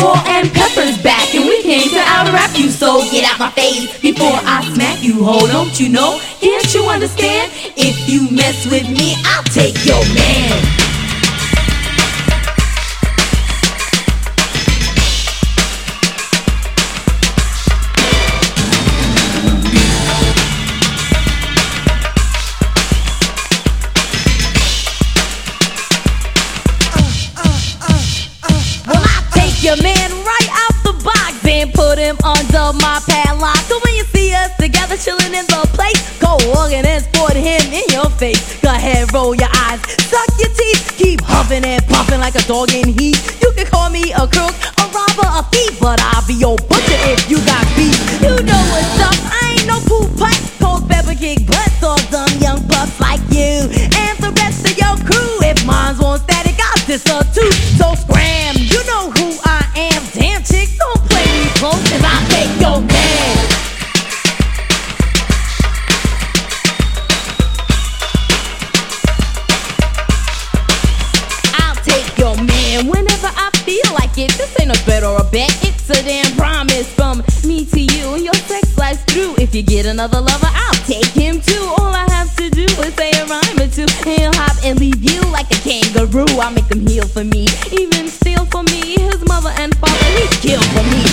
Salt and Pepper's back, and we came to out-rap you. So get out my face before I smack you. Ho, don't you know? Can't you understand? If you mess with me, I'll take your man. Your man right out the box and put him under my padlock. So when you see us together chilling in the place, go organ and sport him in your face. Go ahead, roll your eyes, suck your teeth, keep huffing and puffing like a dog in heat. You can call me a crook, a robber, a thief, but I'll be your butcher if you got beef. You know what's up, I ain't no poop pipe. Cold pepper kick butts off some young bucks like you and the rest of your crew. If mines want static, I'll diss her too. So scram, you know who I am. Damn chicks, don't play me close, cause I'll take your man. I'll take your man whenever I feel like it. This ain't a bet or a bet, it's a damn promise from me to you. Your sex life's through. If you get another lover, I'll take him too. All I have to do is say a rhyme or two. He'll hop and leave you like a kangaroo. I'll make him heal for me, even steal for me. His mother and father, he killed for me.